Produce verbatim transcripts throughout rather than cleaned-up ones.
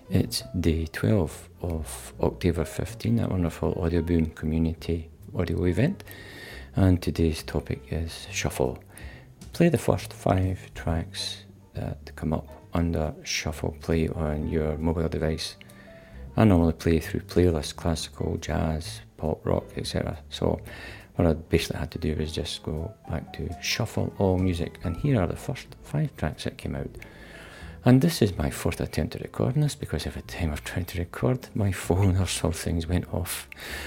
It's day twelve of October fifteen, that wonderful Audio Boom community audio event, and today's topic is shuffle. Play the first five tracks that come up under shuffle play on your mobile device. I normally play through playlists, classical, jazz, pop, rock, et cetera. So what I basically had to do was just go back to shuffle all music, and here are the first five tracks that came out. And this is my fourth attempt at recording this, because every time I've tried to record, my phone or some things went off.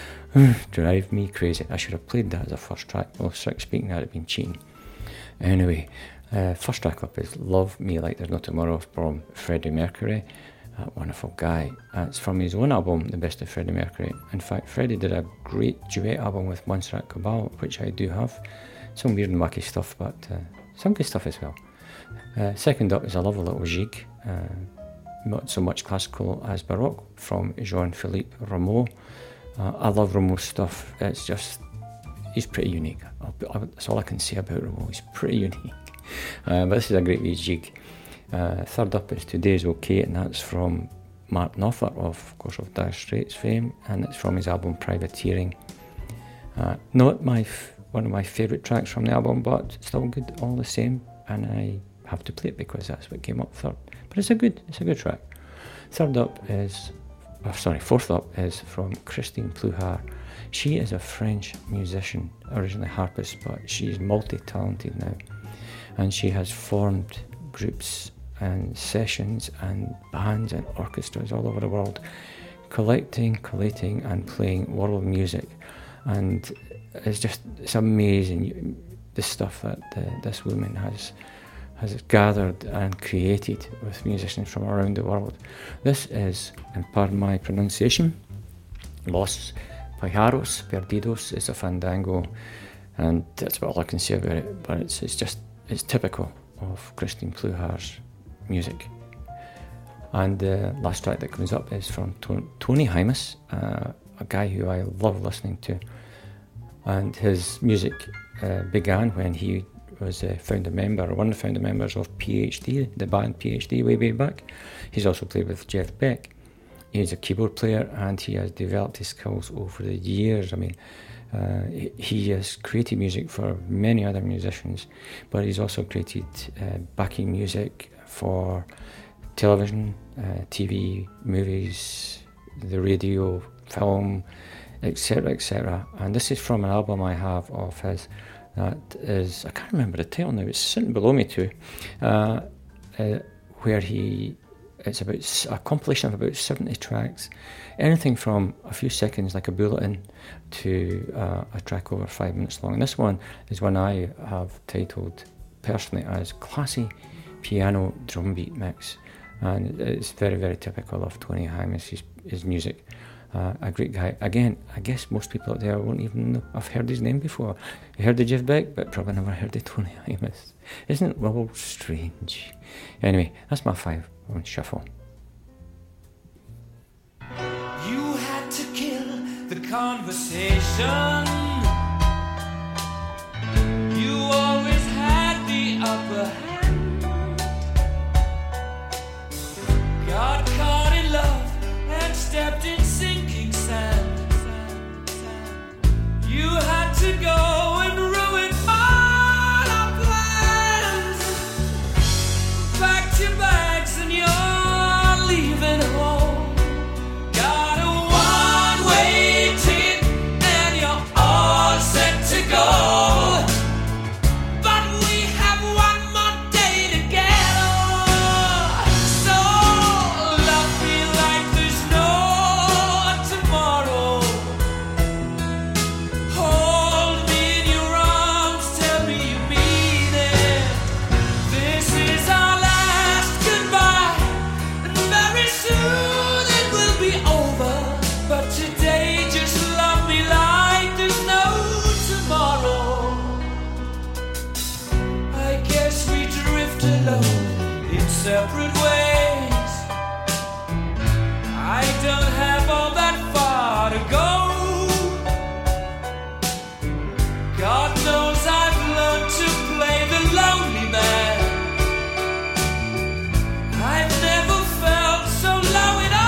Drive me crazy. I should have played that as a first track. Well, speaking that, I'd been cheating. Anyway, uh, first track up is Love Me Like There's No Tomorrow from Freddie Mercury. That wonderful guy. Uh, it's from his own album, The Best of Freddie Mercury. In fact, Freddie did a great duet album with Montserrat Cabal, which I do have. Some weird and wacky stuff, but uh, some good stuff as well. Uh, second up is a lovely little jig, uh, not so much classical as baroque, from Jean-Philippe Rameau. Uh, I love Rameau's stuff. It's just, he's pretty unique. I'll, I'll, that's all I can say about Rameau. He's pretty unique. Uh, but this is a great wee jig. Uh, third up is Today's OK, and that's from Mark Knopfler, of, of course, of Dire Straits fame, and it's from his album Privateering. Uh, not my f- one of my favourite tracks from the album, but still good all the same, and I have to play it because that's what came up third. But it's a good, it's a good track. Third up is, oh, sorry, fourth up is from Christine Plouhar. She is a French musician, originally harpist, but she's multi-talented now, and she has formed groups and sessions and bands and orchestras all over the world, collecting, collating and playing world music. And it's just, it's amazing, the stuff that uh, this woman has has gathered and created with musicians from around the world. This is, and pardon my pronunciation, Los Pájaros Perdidos is a fandango, and that's about all I can say about it, but it's it's just, it's typical of Christine Plouhar's music. And the last track that comes up is from to- Tony Hymas, uh, a guy who I love listening to, and his music uh, began when he was a founder member, or one of the founder members of P H D, the band P H D way, way back. He's also played with Jeff Beck. He's a keyboard player, and he has developed his skills over the years. I mean, uh, he has created music for many other musicians, but he's also created uh, backing music for television, uh, T V, movies, the radio, film, et cetera, et cetera. And this is from an album I have of his that is, I can't remember the title now, it's sitting below me too, uh, uh, where he, it's about a compilation of about seventy tracks, anything from a few seconds like a bulletin to uh, a track over five minutes long. And this one is one I have titled personally as Classy Piano Drum Beat Mix, and it's very, very typical of Tony Hymas, his, his music. Uh, a great guy. Again, I guess most people out there won't even know. I've heard his name before. I heard of Jeff Beck, but probably never heard of Tony Hymas. Isn't it well strange? Anyway, that's my five on shuffle. You had to kill the conversation. You always had the upper hand. Got caught in love and stepped in sinking sand. You had to go and ruin all our plans. Packed your bags and you're leaving home. Got a one-way ticket and you're all set to go. But we have one more day together. So love me like there's no tomorrow. Hold me in your arms, tell me you mean it. This is our last goodbye, and very soon it will be over. But today just love me like there's no tomorrow. I guess we drift alone in separate ways. I don't have all that far to go. God knows I've learned to play the lonely man. I've never felt so low in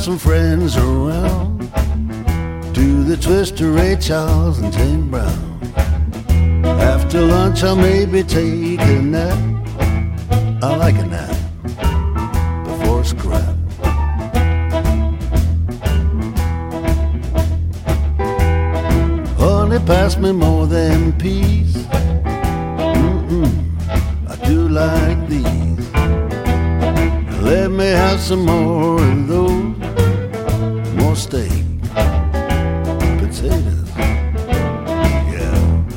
some friends around. Do the Twister, Ray Charles and Jane Brown. After lunch I'll maybe take a nap. I like a nap before scrap. Honey, pass me more than peas. Mm-mm, I do like these. Let me have some more of those. More steak, potatoes, yeah.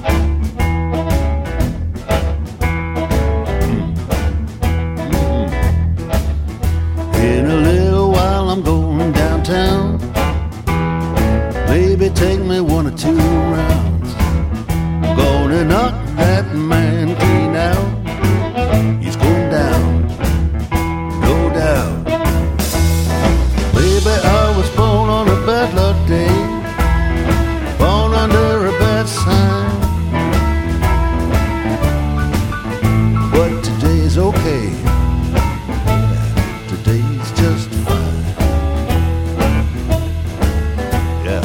Mm. Mm. In a little while I'm going downtown. Maybe take me one or two rounds. Gonna knock that man clean out. He's going down, no doubt. Baby, I was born on a bad luck day, born under a bad sign. But today's okay, today's just fine. Yeah.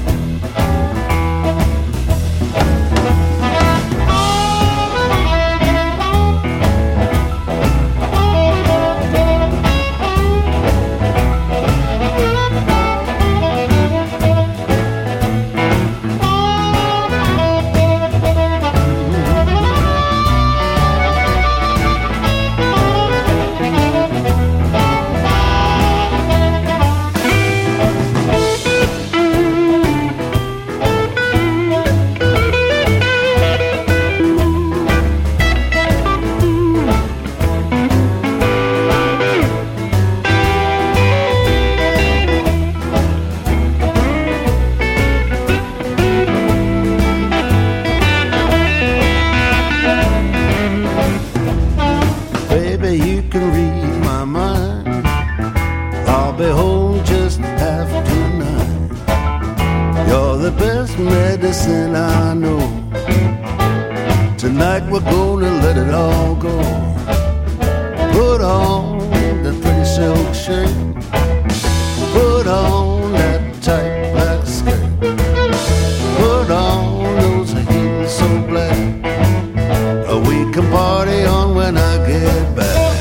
Baby, you can read my mind. I'll be home just after nine. You're the best medicine I know. Tonight we're gonna let it all go. Put on that pretty silk shirt. Put on that tight black skirt. Put on those heels so black. We can party on when I get back.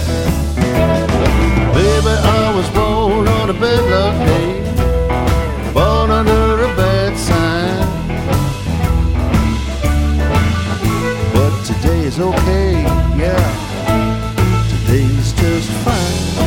Baby, I was born on a bad luck day, born under a bad sign. But today's okay, yeah, today's just fine.